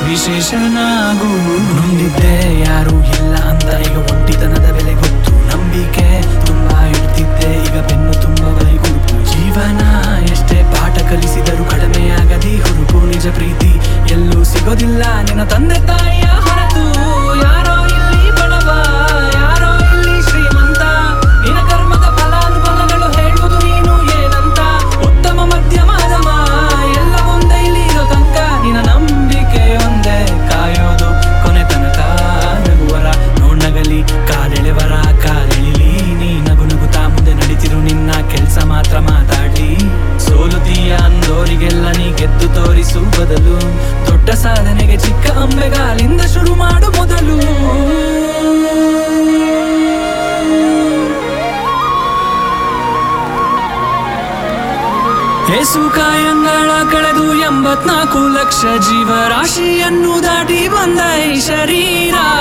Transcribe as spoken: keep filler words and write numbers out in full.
ವಿಶೇಷನಾಗು. ನೊಂದಿದ್ದೆ ಯಾರು ಇಲ್ಲ ಅಂತ ಈಗ ಒಂಟಿತನದ ಬೆಲೆ ಗೊತ್ತು. ನಂಬಿಕೆ ತುಂಬಾ ಇಡ್ತಿದ್ದೆ ಈಗ ಬೆನ್ನು ತುಂಬ ಬೈಗುರುಪು. ಜೀವನ ಎಷ್ಟೇ ಪಾಠ ಕಲಿಸಿದರೂ ಕಡಿಮೆಯಾಗದಿ ಹುರುಪು. ನಿಜ ಪ್ರೀತಿ ಎಲ್ಲೂ ಸಿಗೋದಿಲ್ಲ ನಿನ್ನ ತಂದೆ ತಾಯಿಯ ಹೊರತು. ಯಾರೋ ಇಲ್ಲಿ ಬಡವ ಯಾರೋ ಇಲ್ಲಿ ಶ್ರೀಮಂತ, ನಿನ್ನ ಕರ್ಮದ ಫಲಾನುಫಲಗಳು ಹೇಳುವುದು ನೀನು ಏನಂತ. ಉತ್ತಮ ಮಧ್ಯಮ ಅಧಮ ಎಲ್ಲ ಒಂದೇ ಇಲ್ಲಿ ಇರೋ ತನಕ. ನಿನ್ನ ನಂಬಿಕೆ ಒಂದೇ ಕಾಯೋದು ಕೊನೆ ತನಕ. ನಗುವರ ನೋಡ್ನಗಲಿ ಕಾಲೆಳೆವರ ಕಾಲೆಳಿಲಿ. ನೀ ನಗು ನಗುತ್ತಾ ಮುಂದೆ ನಡೀತಿರು, ನಿನ್ನ ಕೆಲ್ಸ ಮಾತ್ರ ಮಾತಾಡ್ಲಿ. ಸೋಲುತ್ತೀಯ ಅಂದೋರಿಗೆಲ್ಲ ನೀ ಗೆದ್ದು ತೋರಿಸು ಬದಲು. ದೊಡ್ಡ ಸಾಧನೆಗೆ ಚಿಕ್ಕ ಅಂಬೆಗಾಲಿಂದ ಶುರು ಮಾಡು ಮೊದಲು. ಏಸು ಕಾಯಂಗಳ ಕಳೆದು ಎಂಬತ್ನಾಲ್ಕು ಲಕ್ಷ ಜೀವರಾಶಿಯನ್ನು ದಾಟಿ ಬಂದ ಈ ಶರೀರ.